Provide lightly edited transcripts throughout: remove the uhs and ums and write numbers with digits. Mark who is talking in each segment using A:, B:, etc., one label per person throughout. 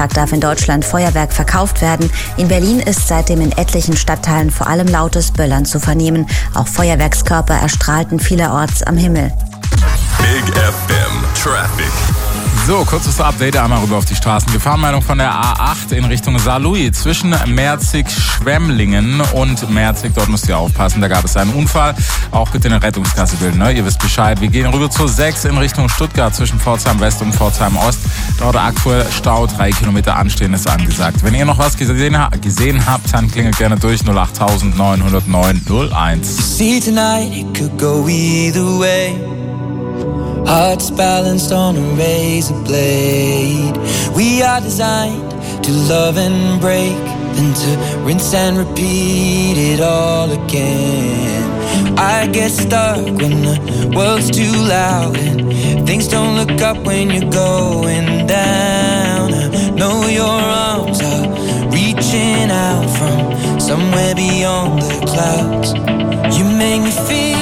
A: Jahrestag darf in Deutschland Feuerwerk verkauft werden. In Berlin ist seitdem in etlichen Stadtteilen vor allem lautes Böllern zu vernehmen. Auch Feuerwerkskörper erstrahlten vielerorts am Himmel.
B: Big FM Traffic.
C: So, kurzes Update, einmal rüber auf die Straßen. Gefahrenmeldung von der A8 in Richtung Saarlouis zwischen Merzig-Schwemmlingen und Merzig. Dort müsst ihr aufpassen, da gab es einen Unfall. Auch bitte eine Rettungskasse bilden, ne? Ihr wisst Bescheid. Wir gehen rüber zur 6 in Richtung Stuttgart zwischen Pforzheim West und Pforzheim Ost. Dort aktuell Stau, 3 Kilometer Anstehen ist angesagt. Wenn ihr noch was gesehen habt, dann klingelt gerne durch 08000 909 01.
D: See tonight, it could go either way. Hearts balanced on a razor blade. We are designed to love and break, then to rinse and repeat it all again. I get stuck when the world's too loud and things don't look up when you're going down. I know your arms are reaching out from somewhere beyond the clouds. You make me feel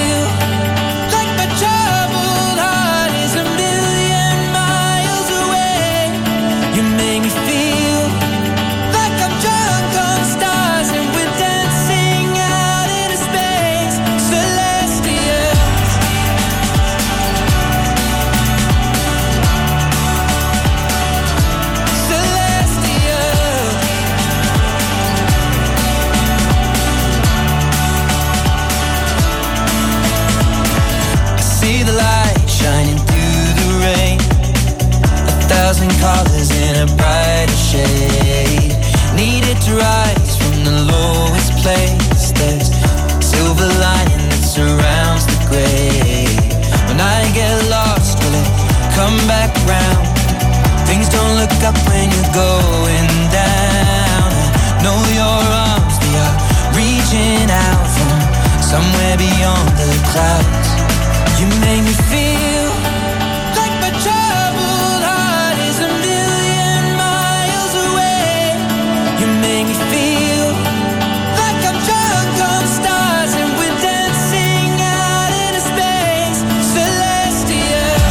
D: colors in a brighter shade. Needed to rise from the lowest place. There's silver lining that surrounds the gray. When I get lost, will it come back round? Things don't look up when you're going down. I know your arms, they are reaching out from somewhere beyond the clouds. You make me feel like my troubled heart is a million miles away. You make me feel like I'm drunk on stars and we're dancing out into space. Celestial.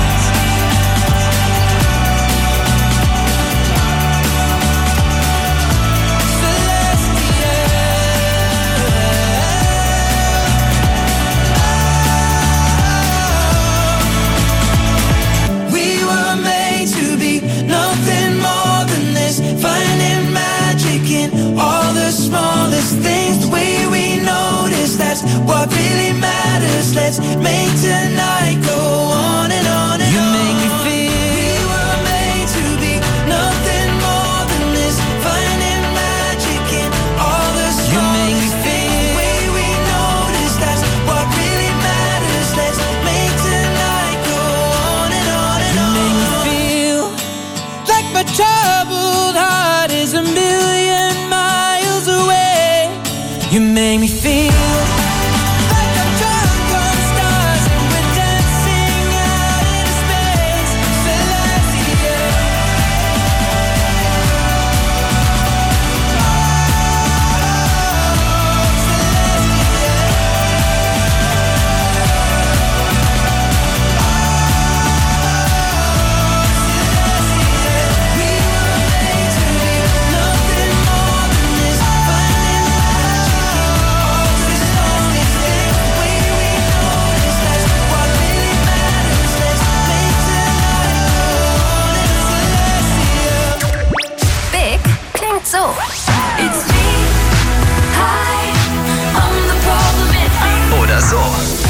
D: We were made to be nothing more than this, finding magic in all the smallest things. The way we notice, that's what really matters. Let's make tonight go on and on and on. You make me feel we were made to be nothing more than this, finding magic in all the smallest. You make me feel the way we notice, that's what really matters. Let's make tonight go on and on and on. You make me feel like my troubled heart is a million miles away. You make me feel like I'm drunk on stars and we're dancing out into space. Celestial. We were made to be nothing more than this, finding magic in all the smallest things. The way we notice, that's what really matters. Let's make tonight go on and celestial.
E: Big klingt so. It's me. Hi, I'm the problem in
B: Oder so.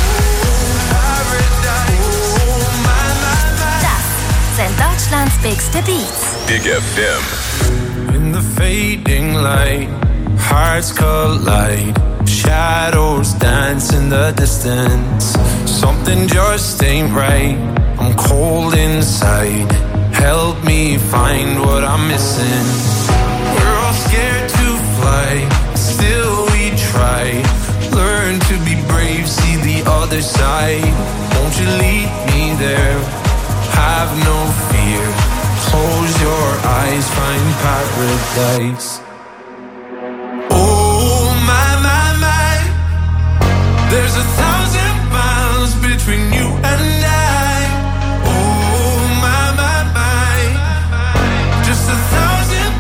E: Das sind Deutschlands bigste Beats.
B: Big FM.
F: In the fading light, hearts collide. Shadows dance in the distance. Something just ain't right. I'm cold inside. Help me find what I'm missing. We're all scared to fly, still we try. Learn to be brave, see the other side. Won't you lead me there? Have no fear. Close your eyes, find paradise. Oh my, my, my. There's 1,000 miles between you and I. Oh my, my, my. Just 1,000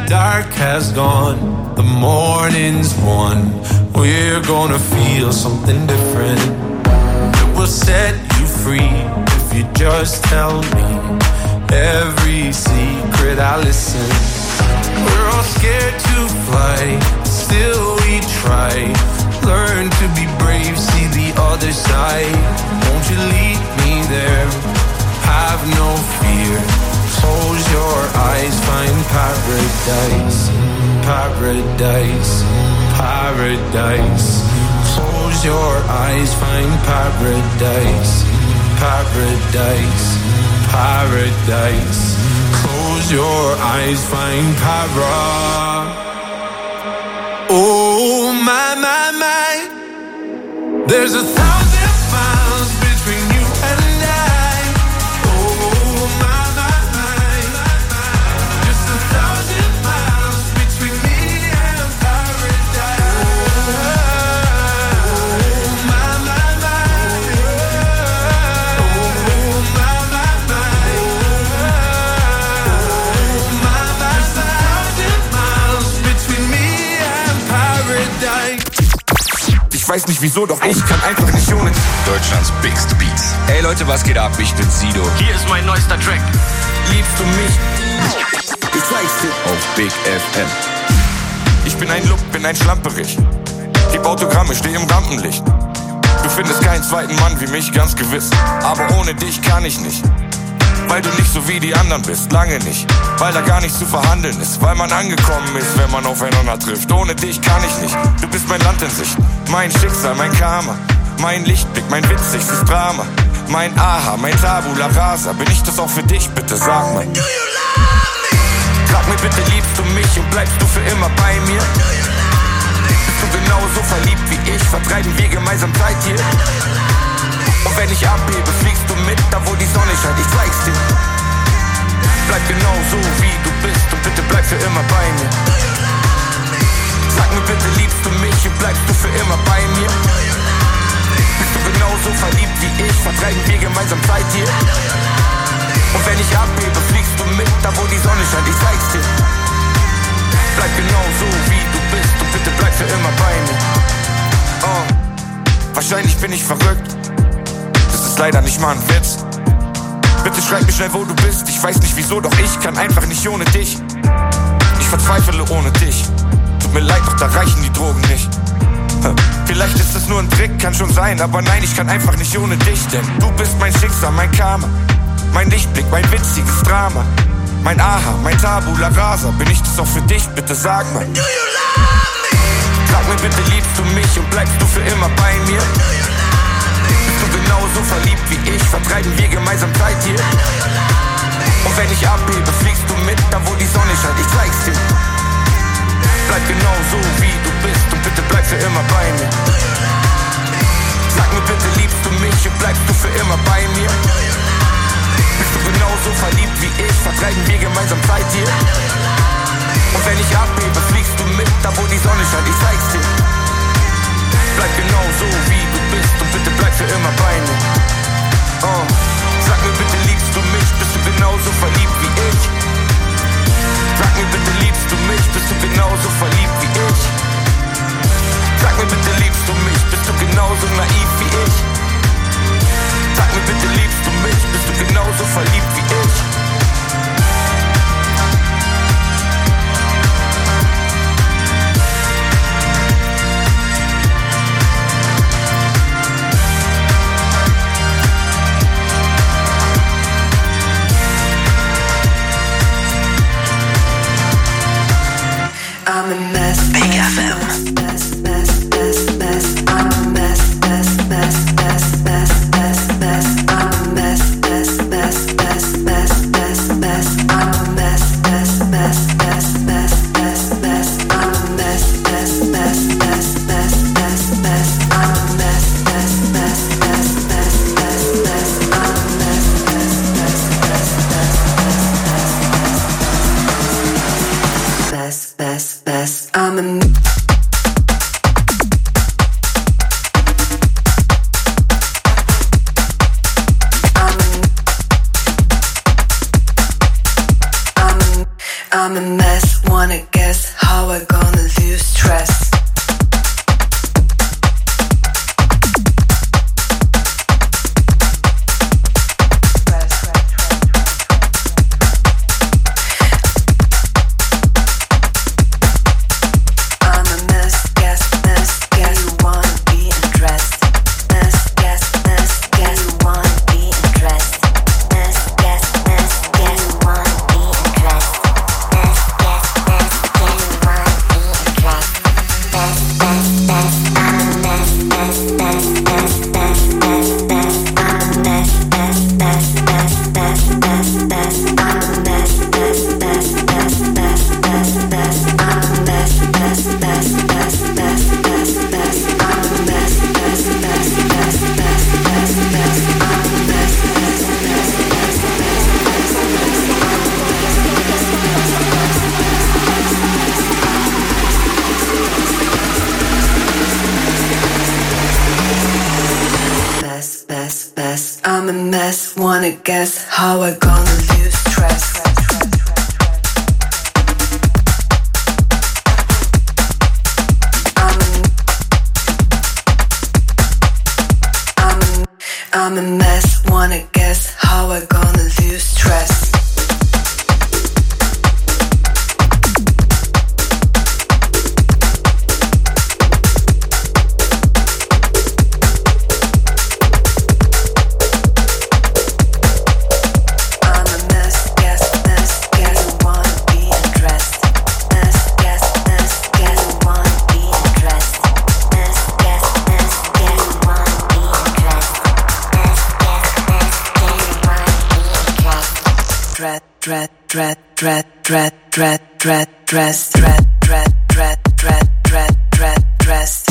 F: dark has gone, the morning's won. We're gonna feel something different. It will set you free if you just tell me every secret I listen. We're all scared to fly, still we try. Learn to be brave, see the other side. Won't you lead me there? Have no fear. Close your eyes, find paradise. Paradise, paradise. Close your eyes, find paradise. Paradise, paradise. Close your eyes, find paradise. Oh my, my, my. There's 1,000 miles between you and I. Oh my, my, my. Just 1,000 miles between me and paradise. Oh my, my, my. Oh my, my, my. Oh my, my, my. 1,000 miles between me and paradise.
G: Ich weiß nicht wieso, doch ich kann einfach nicht ohne
B: Deutschlands Biggest Beats.
G: Ey Leute, was geht ab? Ich bin Sido.
H: Hier ist mein neuester Track.
G: Liebst du mich? Ich zeig's dir auf Big FM. Ich bin ein Look, bin ein Schlamperich. Gib Autogramme, steh im Rampenlicht. Du findest keinen zweiten Mann wie mich, ganz gewiss. Aber ohne dich kann ich nicht. Weil du nicht so wie die anderen bist, lange nicht. Weil da gar nichts zu verhandeln ist. Weil man angekommen ist, wenn man aufeinander trifft. Ohne dich kann ich nicht. Du bist mein Land in Sicht. Mein Schicksal, mein Karma. Mein Lichtblick, mein witzigstes Drama. Mein Aha, mein Tabula Rasa. Bin ich das auch für dich, bitte sag mal. Do you love me? Sag mir bitte, liebst du mich und bleibst du für immer bei mir? Do you love me? Bist du genauso verliebt wie ich? Vertreiben wir gemeinsam Zeit hier? Und wenn ich abhebe, fliegst du mit, da wo die Sonne scheint, ich zeig's dir. Bleib genau so, wie du bist und bitte bleib für immer bei mir. Sag mir bitte, liebst du mich und bleibst du für immer bei mir? Bist du genauso verliebt wie ich, vertreiben wir gemeinsam Zeit hier. Und wenn ich abhebe, fliegst du mit, da wo die Sonne scheint, ich zeig's dir. Bleib genau so, wie du bist und bitte bleib für immer bei mir. Oh, wahrscheinlich bin ich verrückt. Das ist leider nicht mal ein Witz. Bitte schreib mir schnell, wo du bist. Ich weiß nicht wieso, doch ich kann einfach nicht ohne dich. Ich verzweifle ohne dich. Tut mir leid, doch da reichen die Drogen nicht. Vielleicht ist es nur ein Trick, kann schon sein, aber nein, ich kann einfach nicht ohne dich. Denn du bist mein Schicksal, mein Karma. Mein Lichtblick, mein witziges Drama. Mein Aha, mein Tabula Rasa. Bin ich das auch für dich, bitte sag mal. Do you love me? Sag mir bitte, liebst du mich und bleibst du für immer bei mir? Bist du genauso verliebt wie ich, vertreiben wir gemeinsam Zeit hier. Und wenn ich abhebe, fliegst du mit, da wo die Sonne scheint, ich zeig's dir. Bleib genau so, wie du bist und bitte bleib für immer bei mir. Sag mir bitte, liebst du mich und bleibst du für immer bei mir? Bist du genauso verliebt wie ich, vertreiben wir gemeinsam Zeit hier. Und wenn ich abhebe, fliegst du mit, da wo die Sonne scheint, ich zeig's dir. Bleib genau so, wie du bist und bitte bleib für immer bei mir. Oh, sag mir bitte, liebst du mich, bist du genauso verliebt wie ich? Sag mir bitte, liebst du mich, bist du genauso verliebt wie ich? Sag mir bitte, liebst du mich, bist du genauso naiv wie ich? Sag mir bitte, liebst du mich, bist du genauso verliebt wie ich?
D: I'm a mess. Big FM. Mess, mess, mess, mess. I'm a mess, mess, mess, mess, mess, mess, mess. I'm a mess, mess, mess, mess, mess, mess, mess. I'm a mess, mess, mess, mess, mess, mess, mess. I'm a mess, mess, mess, mess, mess, mess, mess. I'm a mess, mess, mess, mess, mess, mess, mess. I'm a mess, mess, mess, mess, mess, mess. I'm a I'm a mess.
H: wanna guess how we're gonna lose stress. I'm a mess, wanna guess how we're gonna lose stress. I'm a mess, wanna guess how we're gonna lose stress. Dress.